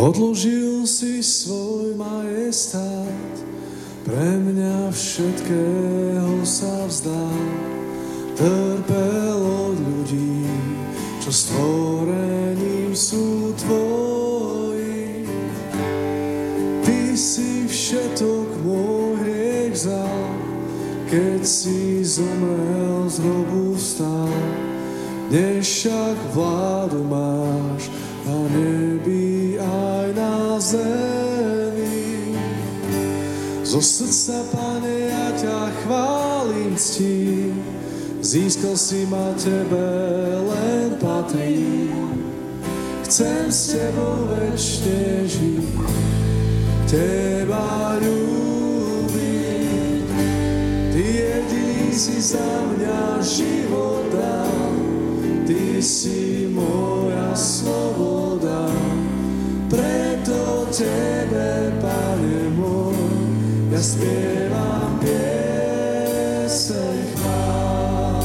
Odložil si svoj majestát, pre mňa všetkého sa vzdal. Trpel od ľudí, čo stvorením sú tvoji. Ty si všetok môj hriech vzal, keď si zomrel, z hrobu vstal. Dnes však vládu máš na nebi aj na zemi. Zo srdca, Pane, ja ťa chválim, ctím, získal si ma, tebe len patrí. Chcem s tebou večne žiť, teba ľúbiť. Ty jediný si za mňa život dal, ty si moja sloboda. Preto tebe, Pane môj, ja spievam pieseň chvál.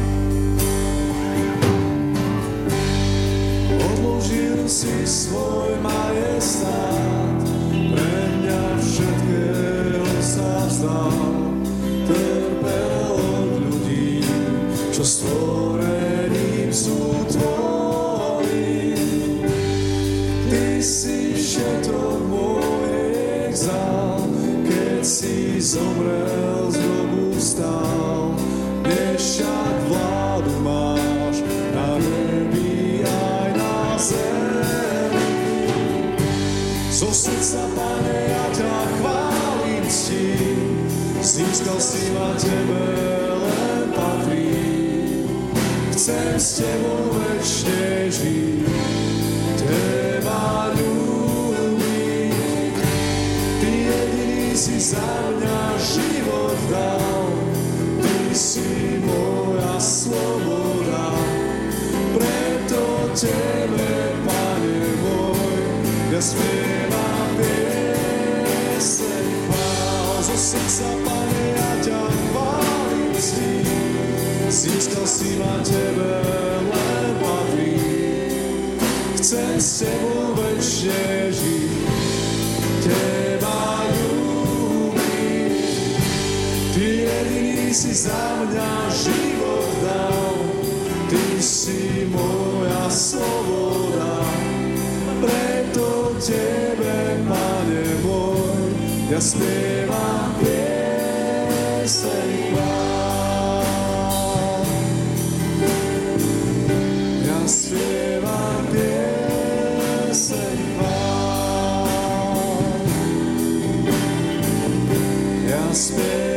Odložil si svoj majestát, pre mňa všetkého sa vzdal. Trpel od ľudí, čo stvorením sú tvoji. Ty si všetok môj hriech vzal, keď si zomrel, z hrobu vstal. Dnes však vládu máš na nebi aj na zemi. Zo srdca, Pane, ja ťa chválim, ctím, získal si ma, tebe len patrí. Chcem s tebou večne žiť, teba ľúbiť. Ty jediný si za mňa život dal, ty si moja sloboda. Preto tebe, Pane môj, ja spievam pieseň chvál. Zo srdca, Pane, ja ťa chválim, ctím, získal si ma, tebe len patrí. Chcem s tebou večne žiť, teba ľúbiť. Ty jediný si za mňa život dal, ty si moja sloboda. Preto tebe, Pane môj, ja spievam pieseň chvál. Ja spievam pieseň chvál. Ja spievam